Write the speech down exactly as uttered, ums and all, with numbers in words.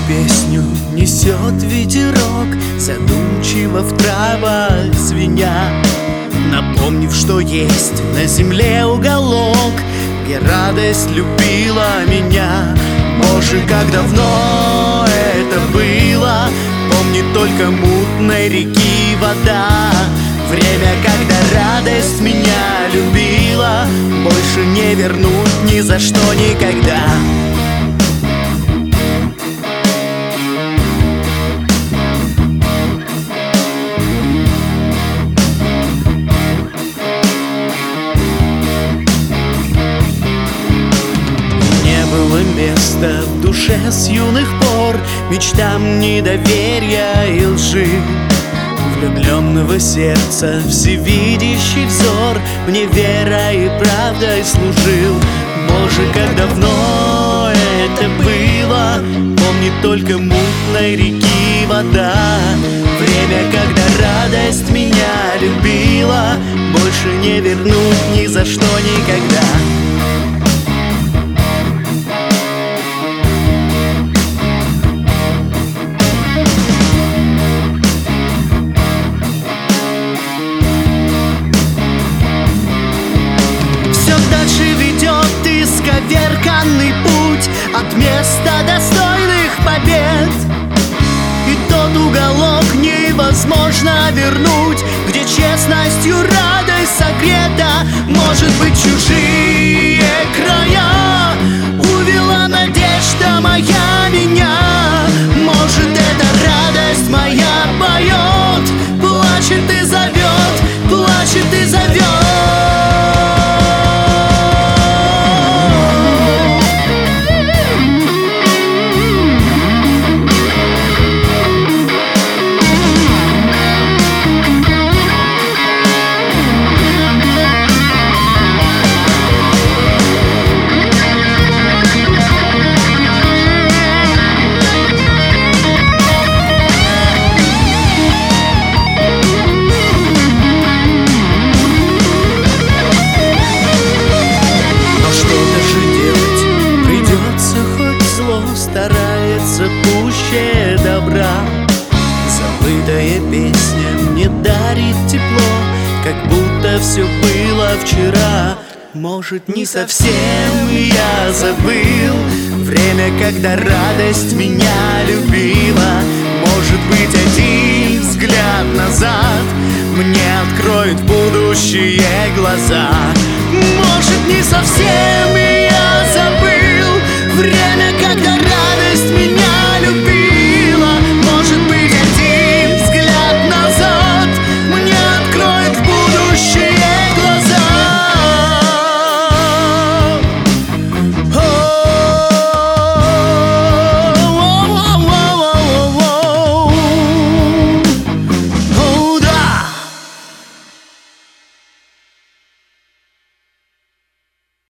песню несет ветерок, задумчиво в травах звеня, напомнив, что есть на земле уголок, где радость любила меня. Боже, как давно это было, помнит только мутной реки вода. Время, когда радость меня любила, больше не вернуть ни за что никогда. Место в душе с юных пор мечтам недоверия и лжи, влюбленного сердца всевидящий взор мне верой и правдой служил. Боже, как давно это было, помнит только мутной реки вода. Время, когда радость меня любила, больше не вернуть ни за что никогда. Исковерканный путь от места достойных побед, и тот уголок невозможно вернуть, где честностью радость согрета. Может быть, чужие края увела надежда моя меня. Может, эта радость моя поет, плачет и зовет, плачет и зовет. Старается пуще добра, забытая песня мне дарит тепло, как будто все было вчера. Может, не совсем я забыл время, когда радость меня любила. Может быть, один взгляд назад мне откроет будущее глаза.